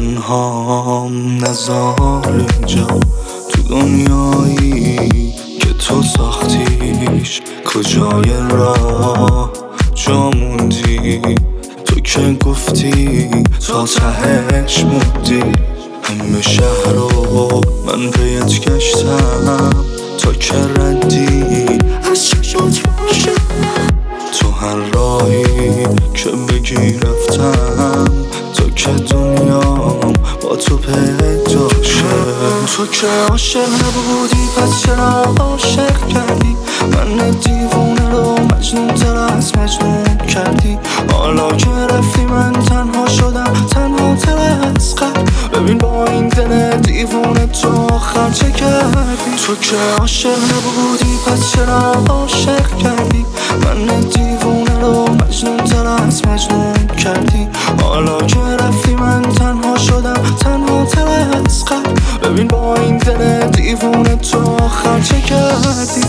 تنهام نذار اینجا تو دنیایی که تو ساختیش، کجای راه جا موندی؟ تو که گفتی تا تهش موندی. همه شهر رو من پیت گشتم تا که ردی از چشمات باشه. تو هر راهی که بگی رفتم تا که دنیام با تو پیدا شه. تو که عاشق نبودی پس چرا عاشق کردی؟ من دیوونه رو مجنون تر از مجنون کردی. حالا که رفتی من تنها شدم، تنها تر از قبل. ببین با این دل دیوونه تو آخر چه کردی؟ تو که عاشق نبودی پس چرا عاشق کردی؟ من دیوونه رو مجنون تر از مجنون کردی. حالا که رفتی من تنها شدم، تنها تر از قبل. ببین با این دل دیوونه تو آخر چه کردی؟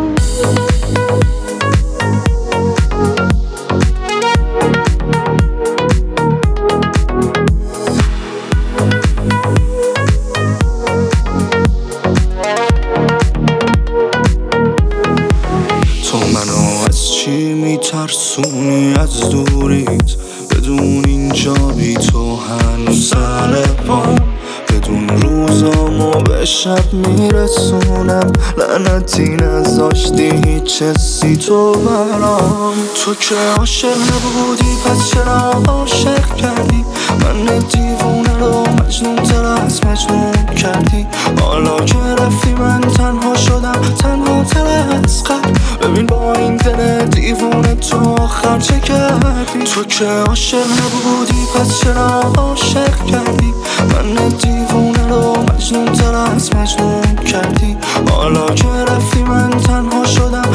تو منو از چی میترسونی؟ از دوریت بدون اینجا بی تو هنوز سر پام. بدون روزامو به شب میرسونم، لعنتی نذاشتی هیچ حسی تو برام. تو که عاشق نبودی پس چرا عاشق کردی؟ من دیوونه رو مجنون تر از مجنون کردی. حالا که رفتی من تنها شدم، تنها تر از قبل. ببین با این دل دیوونه تو آخر چه کردی؟ تو که عاشق نبودی پس چرا عاشق کردی؟ من دیوونه رو مجنون تر از مجنون کردی. حالا که رفتی من تنها شدم،